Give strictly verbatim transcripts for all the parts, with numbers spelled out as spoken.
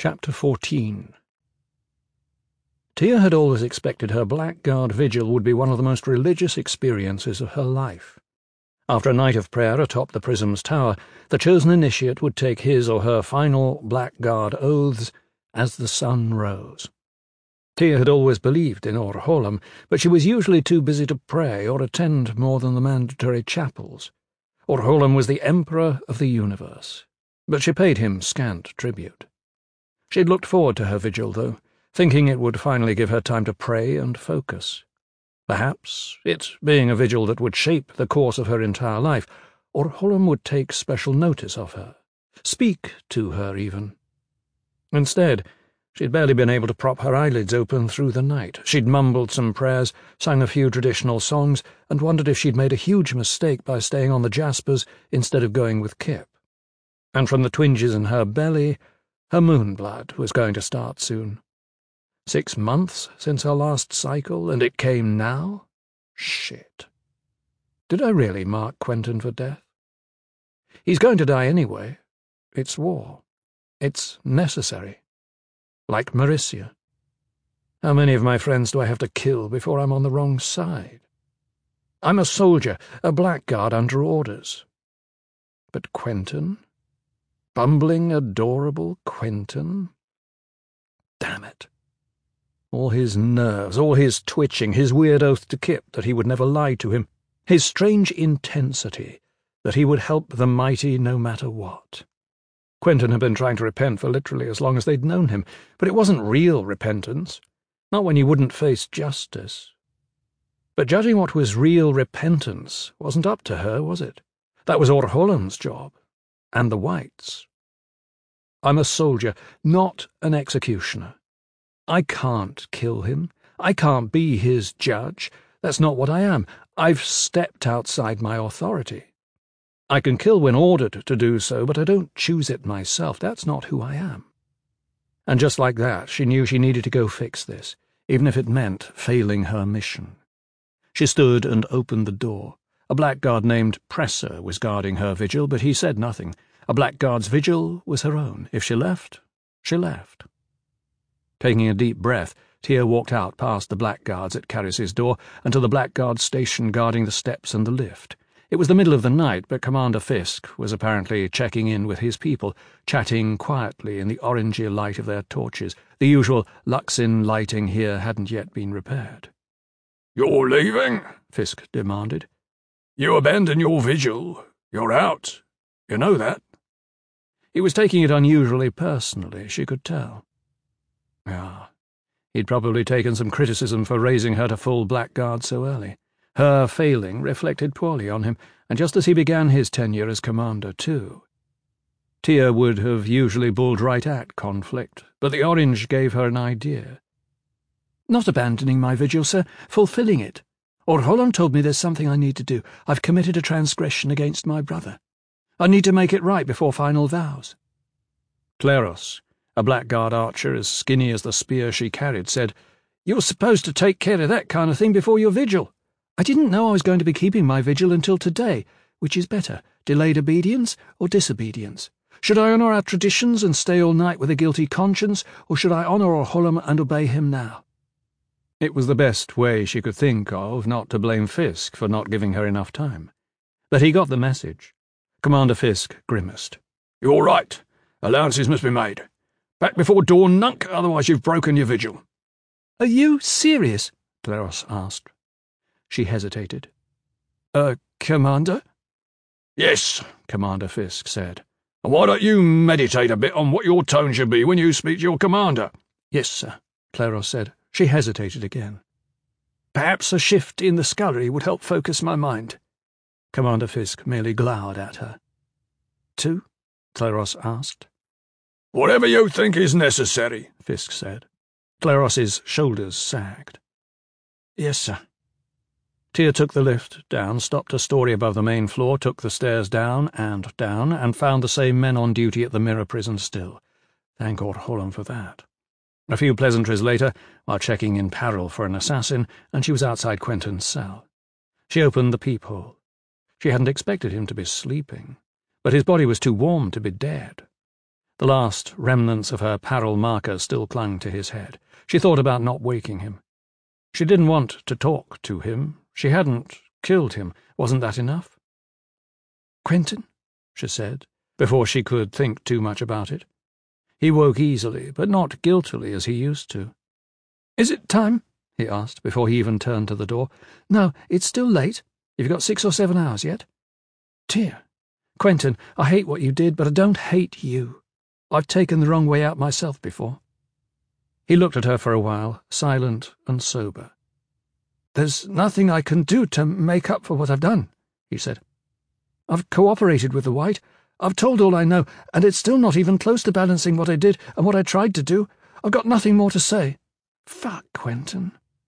Chapter fourteen. Tia had always expected her Blackguard vigil would be one of the most religious experiences of her life. After a night of prayer atop the Prism's tower, the chosen initiate would take his or her final Blackguard oaths as the sun rose. Tia had always believed in Orholam, but she was usually too busy to pray or attend more than the mandatory chapels. Orholam was the emperor of the universe, but she paid him scant tribute. She had looked forward to her vigil, though, thinking it would finally give her time to pray and focus. Perhaps, it being a vigil that would shape the course of her entire life, Orholam would take special notice of her, speak to her even. Instead, she'd barely been able to prop her eyelids open through the night. She'd mumbled some prayers, sang a few traditional songs, and wondered if she'd made a huge mistake by staying on the Jaspers instead of going with Kip. And from the twinges in her belly, her moon blood was going to start soon. Six months since her last cycle, and it came now? Shit. Did I really mark Quentin for death? He's going to die anyway. It's war. It's necessary. Like Maricia. How many of my friends do I have to kill before I'm on the wrong side? I'm a soldier, a blackguard under orders. But Quentin? Bumbling, adorable Quentin? Damn it. All his nerves, all his twitching, his weird oath to Kip that he would never lie to him, his strange intensity that he would help the mighty no matter what. Quentin had been trying to repent for literally as long as they'd known him, but it wasn't real repentance, not when he wouldn't face justice. But judging what was real repentance wasn't up to her, was it? That was Orholam's job, and the Whites. I'm a soldier, not an executioner. I can't kill him. I can't be his judge. That's not what I am. I've stepped outside my authority. I can kill when ordered to do so, but I don't choose it myself. That's not who I am. And just like that, she knew she needed to go fix this, even if it meant failing her mission. She stood and opened the door. A blackguard named Presser was guarding her vigil, but he said nothing. A blackguard's vigil was her own. If she left, she left. Taking a deep breath, Tia walked out past the blackguards at Caris's door and to the blackguard station guarding the steps and the lift. It was the middle of the night, but Commander Fisk was apparently checking in with his people, chatting quietly in the orangey light of their torches. The usual Luxin lighting here hadn't yet been repaired. "You're leaving?" Fisk demanded. "You abandon your vigil. You're out. You know that." He was taking it unusually personally, she could tell. Ah, he'd probably taken some criticism for raising her to full blackguard so early. Her failing reflected poorly on him, and just as he began his tenure as commander, too. Tia would have usually bulled right at conflict, but the orange gave her an idea. "Not abandoning my vigil, sir, fulfilling it. Orholam told me there's something I need to do. I've committed a transgression against my brother. I need to make it right before final vows." Kleros, a blackguard archer as skinny as the spear she carried, said, "You're supposed to take care of that kind of thing before your vigil. I didn't know I was going to be keeping my vigil until today. Which is better, delayed obedience or disobedience? Should I honour our traditions and stay all night with a guilty conscience, or should I honour Orholam and obey him now?" It was the best way she could think of not to blame Fisk for not giving her enough time. But he got the message. Commander Fisk grimaced. "You're right. Allowances must be made. Back before dawn, Nunk, otherwise you've broken your vigil." "Are you serious?" Kleros asked. She hesitated. Uh, Commander?" "Yes," Commander Fisk said. "And why don't you meditate a bit on what your tone should be when you speak to your commander?" "Yes, sir," Kleros said. She hesitated again. "Perhaps a shift in the scullery would help focus my mind." Commander Fisk merely glowered at her. "Two?" Kleros asked. "Whatever you think is necessary," Fisk said. Kleros's shoulders sagged. "Yes, sir." Tia took the lift down, stopped a story above the main floor, took the stairs down and down, and found the same men on duty at the mirror prison still. Thank Orholam for that. A few pleasantries later, while checking in Parel for an assassin, and she was outside Quentin's cell. She opened the peephole. She hadn't expected him to be sleeping, but his body was too warm to be dead. The The last remnants of her Parrel marker still clung to his head. She thought about not waking him. She didn't want to talk to him. She hadn't killed him. Wasn't that enough? "Quentin," she said, before she could think too much about it. He woke easily, but not guiltily as he used to. "Is it time?" he asked, before he even turned to the door. "No, it's still late. You've got six or seven hours yet." "Dear, Quentin, I hate what you did, but I don't hate you. I've taken the wrong way out myself before." He looked at her for a while, silent and sober. "There's nothing I can do to make up for what I've done," he said. "I've cooperated with the White. I've told all I know, and it's still not even close to balancing what I did and what I tried to do. I've got nothing more to say." "Fuck, Quentin.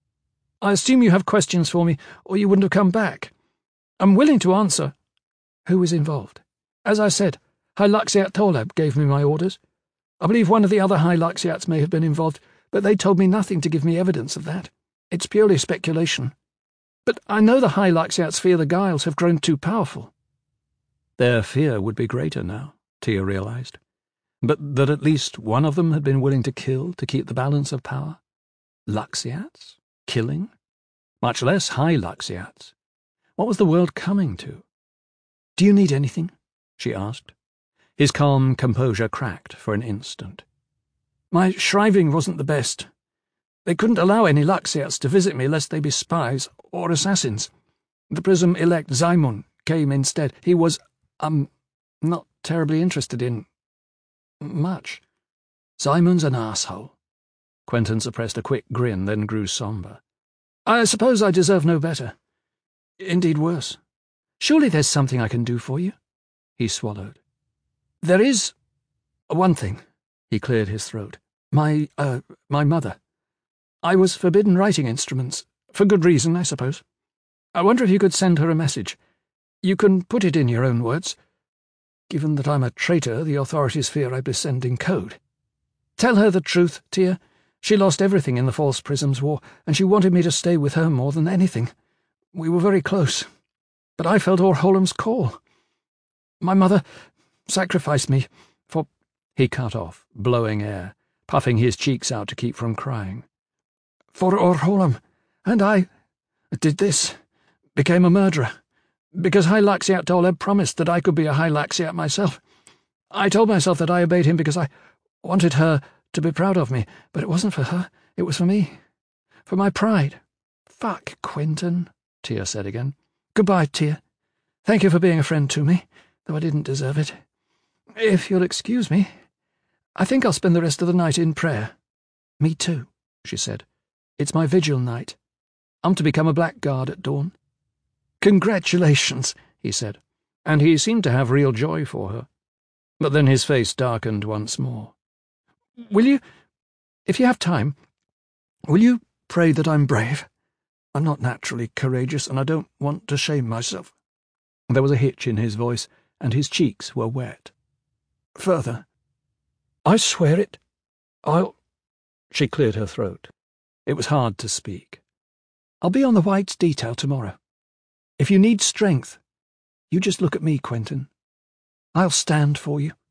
I assume you have questions for me, or you wouldn't have come back. I'm willing to answer." "Who was involved?" "As I said, Hylaxiat Toleb gave me my orders. I believe one of the other Hylaxiats may have been involved, but they told me nothing to give me evidence of that. It's purely speculation. But I know the Hylaxiats fear the Giles have grown too powerful." Their fear would be greater now, Tia realized. But that at least one of them had been willing to kill to keep the balance of power? Luxiats? Killing? Much less Hylaxiats. What was the world coming to? "Do you need anything?" she asked. His calm composure cracked for an instant. "My shriving wasn't the best. They couldn't allow any Luxiats to visit me lest they be spies or assassins. The Prism-elect Zaimun came instead. He was, um, not terribly interested in... much." "Zaimun's an asshole." Quentin suppressed a quick grin, then grew somber. "I suppose I deserve no better. Indeed worse. Surely there's something I can do for you?" He swallowed. "There is one thing." He cleared his throat. My, uh, my mother. I was forbidden writing instruments. For good reason, I suppose. I wonder if you could send her a message. You can put it in your own words. Given that I'm a traitor, the authorities fear I'd be sending code. Tell her the truth, Tia. She lost everything in the False Prisms War, and she wanted me to stay with her more than anything. We were very close. But I felt Orholam's call. My mother sacrificed me for... He cut off, blowing air, puffing his cheeks out to keep from crying. For Orholam, and I did this, became a murderer, because Hylaxiat Toleb promised that I could be a Hylaxiat myself. I told myself that I obeyed him because I wanted her to be proud of me, but it wasn't for her, it was for me, for my pride. Fuck, Quentin, Tia said again. Goodbye, Tia. Thank you for being a friend to me, though I didn't deserve it. If you'll excuse me, I think I'll spend the rest of the night in prayer. Me too, she said. It's my vigil night. I'm to become a blackguard at dawn. Congratulations, he said, and he seemed to have real joy for her. But then his face darkened once more. Will you, if you have time, will you pray that I'm brave? I'm not naturally courageous, and I don't want to shame myself. There was a hitch in his voice, and his cheeks were wet. Further, I swear it, I'll... She cleared her throat. It was hard to speak. I'll be on the White's detail tomorrow. If you need strength, you just look at me, Quentin. I'll stand for you.